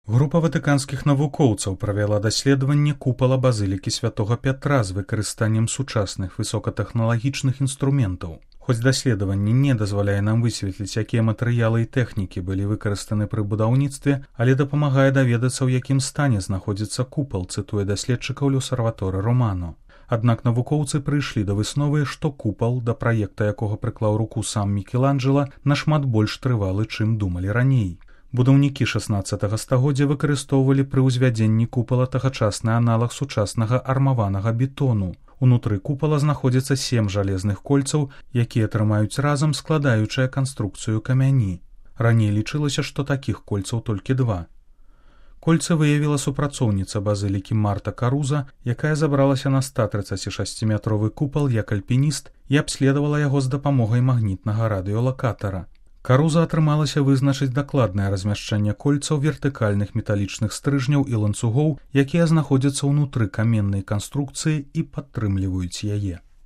Група ватыканскіх навукоўцаў правяла даследаванне купала базылікі святога Пятра з выкарыстаннем сучасных высокатэхналагічных інструментаў. Хоць даследаванне не дазваляе нам высветліць, якія матэрыялы і тэхнікі былі выкарыстаны пры будаўніцтве, але дапамагае даведацца, у якім стане знаходзіцца купал, цытуе даследчыкаў Люсерваторы Романо. Аднак навукоўцы прыйшлі да высновы, што купал, да праекта якога прыклаў руку сам Мікеланджела, нашмат больш трывалы, чым думалі раней. Будаўнікі 16 стагоддзя выкарыстоўвалі пры ўзвядзенні купала тагачасны аналаг сучаснага армаванага бетону. Унутры купала знаходзіцца 7 жалезных кольцаў, якія трымаюць разам складаючыя канструкцыю камяні. Раней лічылася, што такіх кольцаў толькі 2. Кольцы выявіла супрацоўніца базылікі Марта Каруза, якая забралася на 136-метровы купал як альпініст і абследавала яго з дапамогай магнітнага радыёлакатара. Каруза атрымалася вызначыць дакладнае размяшчэнне кольцаў вертыкальных металічных стрыжняў і ланцугоў, якія знаходзяцца ўнутры каменнай канструкцыі і падтрымліваюць яе.